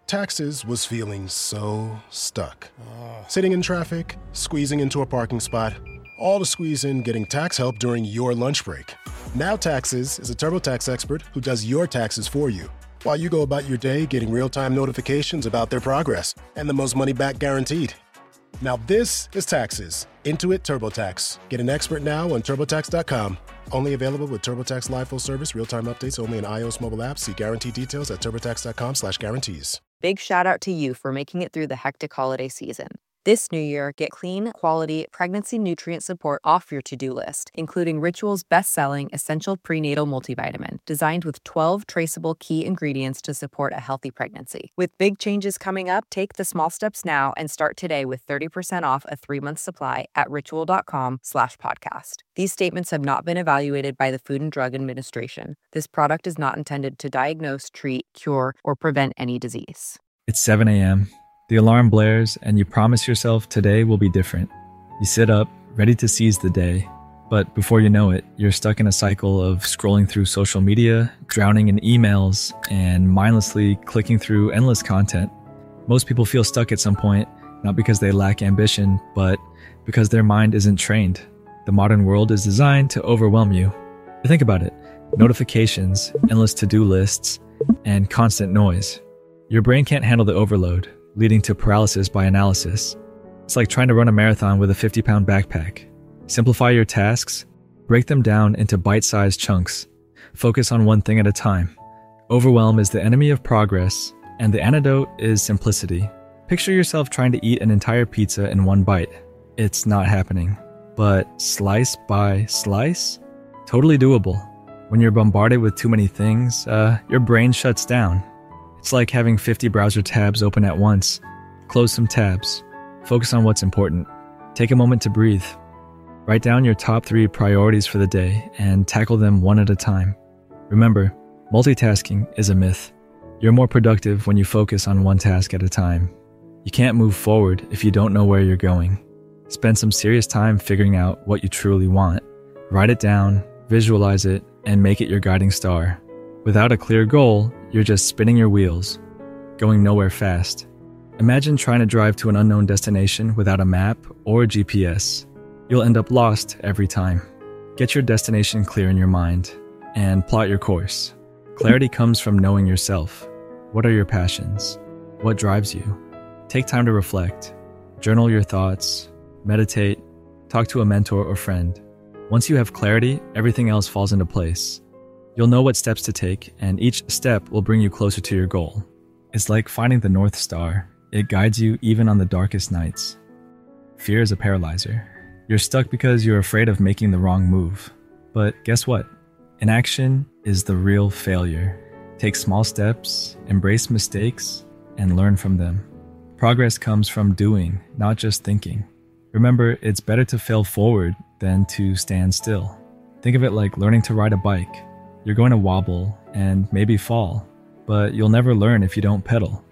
Taxes was feeling so stuck. Sitting in traffic, squeezing into a parking spot, all to squeeze in getting tax help during your lunch break. Now Taxes is a TurboTax expert who does your taxes for you, while you go about your day getting real-time notifications about their progress and the most money back guaranteed. Now this is Taxes. Intuit TurboTax. Get an expert now on TurboTax.com. Only available with TurboTax Live Full Service, real-time updates only in iOS mobile apps. See guarantee details at TurboTax.com/guarantees. Big shout out to you for making it through the hectic holiday season. This new year, get clean, quality, pregnancy nutrient support off your to-do list, including Ritual's best-selling Essential Prenatal Multivitamin, designed with 12 traceable key ingredients to support a healthy pregnancy. With big changes coming up, take the small steps now and start today with 30% off a 3-month supply at ritual.com/podcast. These statements have not been evaluated by the Food and Drug Administration. This product is not intended to diagnose, treat, cure, or prevent any disease. It's 7 a.m. The alarm blares, and you promise yourself today will be different. You sit up, ready to seize the day. But before you know it, you're stuck in a cycle of scrolling through social media, drowning in emails, and mindlessly clicking through endless content. Most people feel stuck at some point, not because they lack ambition, but because their mind isn't trained. The modern world is designed to overwhelm you. Think about it. Notifications, endless to-do lists, and constant noise. Your brain can't handle the overload, leading to paralysis by analysis. It's like trying to run a marathon with a 50-pound backpack. Simplify your tasks, break them down into bite-sized chunks. Focus on one thing at a time. Overwhelm is the enemy of progress, and the antidote is simplicity. Picture yourself trying to eat an entire pizza in one bite. It's not happening. But slice by slice? Totally doable. When you're bombarded with too many things, your brain shuts down. It's like having 50 browser tabs open at once. Close some tabs. Focus on what's important. Take a moment to breathe. Write down your top 3 priorities for the day and tackle them one at a time. Remember, multitasking is a myth. You're more productive when you focus on one task at a time. You can't move forward if you don't know where you're going. Spend some serious time figuring out what you truly want. Write it down, visualize it, and make it your guiding star. Without a clear goal, you're just spinning your wheels, going nowhere fast. Imagine trying to drive to an unknown destination without a map or a GPS. You'll end up lost every time. Get your destination clear in your mind and plot your course. Clarity comes from knowing yourself. What are your passions? What drives you? Take time to reflect. Journal your thoughts, meditate, talk to a mentor or friend. Once you have clarity, everything else falls into place. You'll know what steps to take, and each step will bring you closer to your goal. It's like finding the North Star. It guides you even on the darkest nights. Fear is a paralyzer. You're stuck because you're afraid of making the wrong move. But guess what? Inaction is the real failure. Take small steps, embrace mistakes, and learn from them. Progress comes from doing, not just thinking. Remember, it's better to fail forward than to stand still. Think of it like learning to ride a bike. You're going to wobble and maybe fall, but you'll never learn if you don't pedal.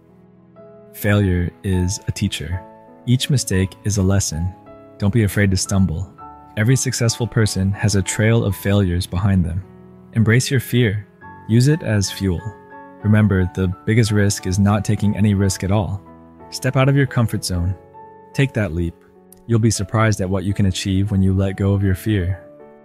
Failure is a teacher. Each mistake is a lesson. Don't be afraid to stumble. Every successful person has a trail of failures behind them. Embrace your fear. Use it as fuel. Remember, the biggest risk is not taking any risk at all. Step out of your comfort zone. Take that leap. You'll be surprised at what you can achieve when you let go of your fear.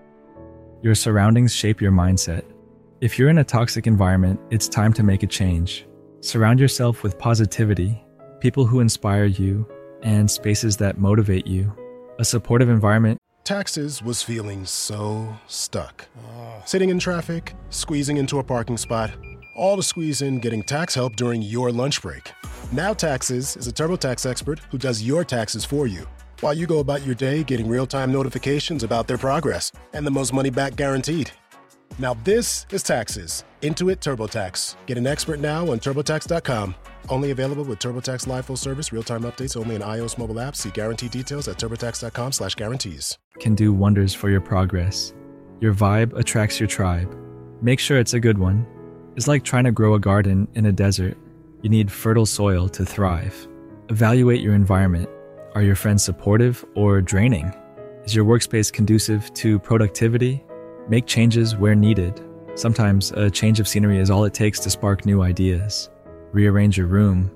Your surroundings shape your mindset. If you're in a toxic environment, it's time to make a change. Surround yourself with positivity, people who inspire you, and spaces that motivate you. A supportive environment. Taxes was feeling so stuck. Sitting in traffic, squeezing into a parking spot, all to squeeze in getting tax help during your lunch break. Now Taxes is a TurboTax expert who does your taxes for you, while you go about your day getting real-time notifications about their progress and the most money back guaranteed. Now this is Taxes. Intuit TurboTax. Get an expert now on TurboTax.com. Only available with TurboTax Live Full Service, real-time updates only in iOS mobile apps. See guarantee details at TurboTax.com/guarantees. Can do wonders for your progress. Your vibe attracts your tribe. Make sure it's a good one. It's like trying to grow a garden in a desert. You need fertile soil to thrive. Evaluate your environment. Are your friends supportive or draining? Is your workspace conducive to productivity? Make changes where needed. Sometimes a change of scenery is all it takes to spark new ideas. Rearrange your room,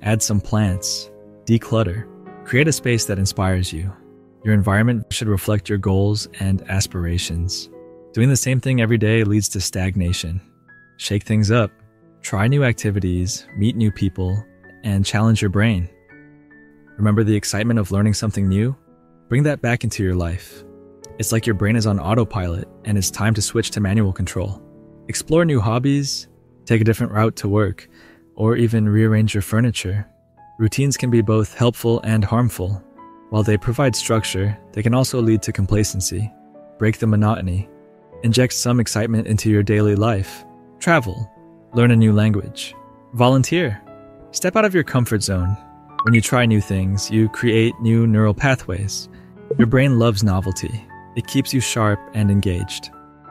add some plants, declutter, create a space that inspires you. Your environment should reflect your goals and aspirations. Doing the same thing every day leads to stagnation. Shake things up, try new activities, meet new people, and challenge your brain. Remember the excitement of learning something new? Bring that back into your life. It's like your brain is on autopilot and it's time to switch to manual control. Explore new hobbies, take a different route to work, or even rearrange your furniture. Routines can be both helpful and harmful. While they provide structure, they can also lead to complacency. Break the monotony. Inject some excitement into your daily life. Travel. Learn a new language. Volunteer. Step out of your comfort zone. When you try new things, you create new neural pathways. Your brain loves novelty. It keeps you sharp and engaged.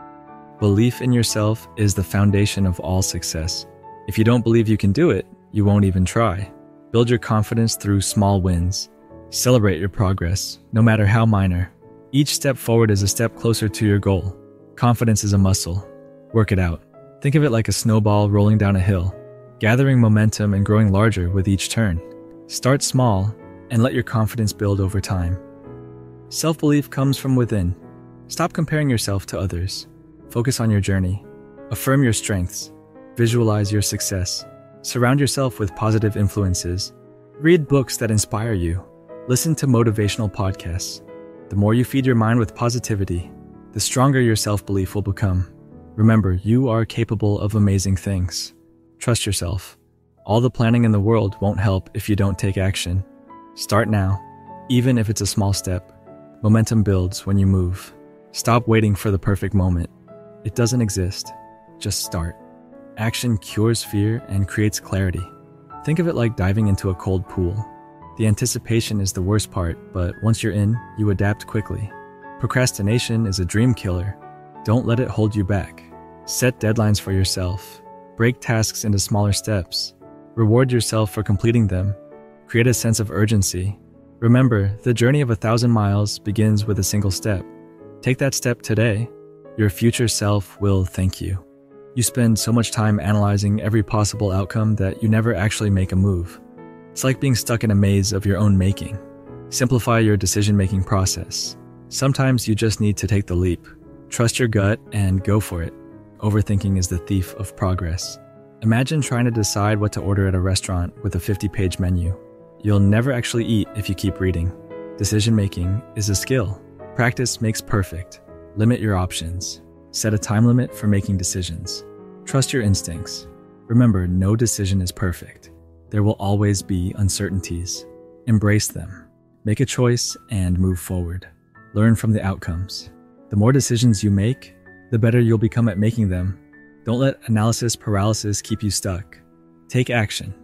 Belief in yourself is the foundation of all success. If you don't believe you can do it, you won't even try. Build your confidence through small wins. Celebrate your progress, no matter how minor. Each step forward is a step closer to your goal. Confidence is a muscle. Work it out. Think of it like a snowball rolling down a hill, gathering momentum and growing larger with each turn. Start small and let your confidence build over time. Self-belief comes from within. Stop comparing yourself to others. Focus on your journey. Affirm your strengths. Visualize your success. Surround yourself with positive influences. Read books that inspire you. Listen to motivational podcasts. The more you feed your mind with positivity, the stronger your self-belief will become. Remember, you are capable of amazing things. Trust yourself. All the planning in the world won't help if you don't take action. Start now, even if it's a small step. Momentum builds when you move. Stop waiting for the perfect moment. It doesn't exist. Just start. Action cures fear and creates clarity. Think of it like diving into a cold pool. The anticipation is the worst part, but once you're in, you adapt quickly. Procrastination is a dream killer. Don't let it hold you back. Set deadlines for yourself. Break tasks into smaller steps. Reward yourself for completing them. Create a sense of urgency. Remember, the journey of 1,000 miles begins with a single step. Take that step today. Your future self will thank you. You spend so much time analyzing every possible outcome that you never actually make a move. It's like being stuck in a maze of your own making. Simplify your decision-making process. Sometimes you just need to take the leap. Trust your gut and go for it. Overthinking is the thief of progress. Imagine trying to decide what to order at a restaurant with a 50-page menu. You'll never actually eat if you keep reading. Decision-making is a skill. Practice makes perfect. Limit your options. Set a time limit for making decisions. Trust your instincts. Remember, no decision is perfect. There will always be uncertainties. Embrace them. Make a choice and move forward. Learn from the outcomes. The more decisions you make, the better you'll become at making them. Don't let analysis paralysis keep you stuck. Take action.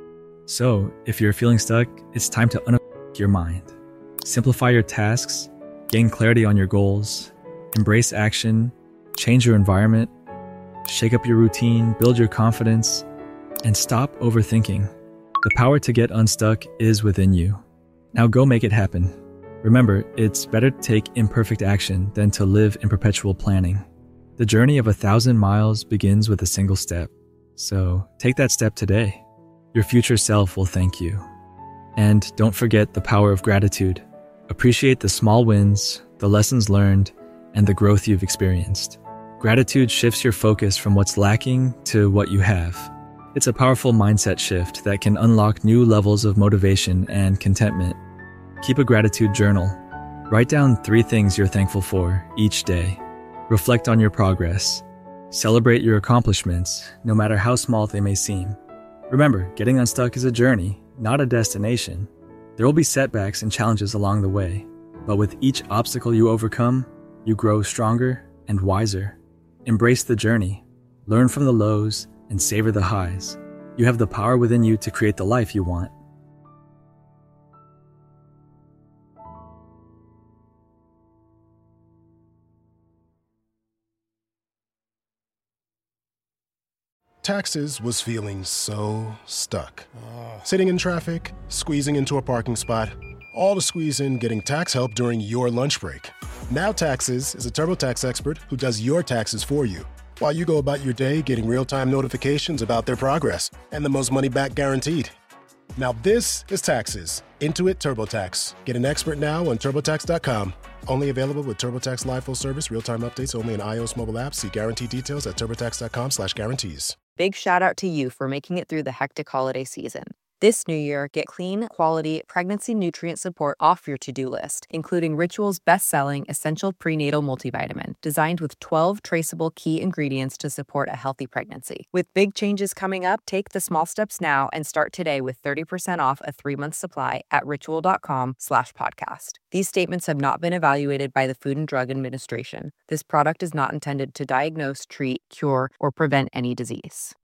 So, if you're feeling stuck, it's time to unfuck your mind. Simplify your tasks, gain clarity on your goals, embrace action, change your environment, shake up your routine, build your confidence, and stop overthinking. The power to get unstuck is within you. Now go make it happen. Remember, it's better to take imperfect action than to live in perpetual planning. The journey of 1,000 miles begins with a single step. So take that step today. Your future self will thank you. And don't forget the power of gratitude. Appreciate the small wins, the lessons learned, and the growth you've experienced. Gratitude shifts your focus from what's lacking to what you have. It's a powerful mindset shift that can unlock new levels of motivation and contentment. Keep a gratitude journal. Write down 3 things you're thankful for each day. Reflect on your progress. Celebrate your accomplishments, no matter how small they may seem. Remember, getting unstuck is a journey, not a destination. There will be setbacks and challenges along the way, but with each obstacle you overcome, you grow stronger and wiser. Embrace the journey, learn from the lows, and savor the highs. You have the power within you to create the life you want. Taxes was feeling so stuck. Sitting in traffic, squeezing into a parking spot, all to squeeze in getting tax help during your lunch break. Now Taxes is a TurboTax expert who does your taxes for you, while you go about your day getting real-time notifications about their progress and the most money back guaranteed. Now this is taxes. Intuit TurboTax. Get an expert now on TurboTax.com. Only available with TurboTax Live Full Service, real-time updates only in iOS mobile apps. See guarantee details at TurboTax.com/guarantees. Big shout out to you for making it through the hectic holiday season. This new year, get clean, quality, pregnancy nutrient support off your to-do list, including Ritual's best-selling Essential Prenatal Multivitamin, designed with 12 traceable key ingredients to support a healthy pregnancy. With big changes coming up, take the small steps now and start today with 30% off a 3-month supply at ritual.com/podcast. These statements have not been evaluated by the Food and Drug Administration. This product is not intended to diagnose, treat, cure, or prevent any disease.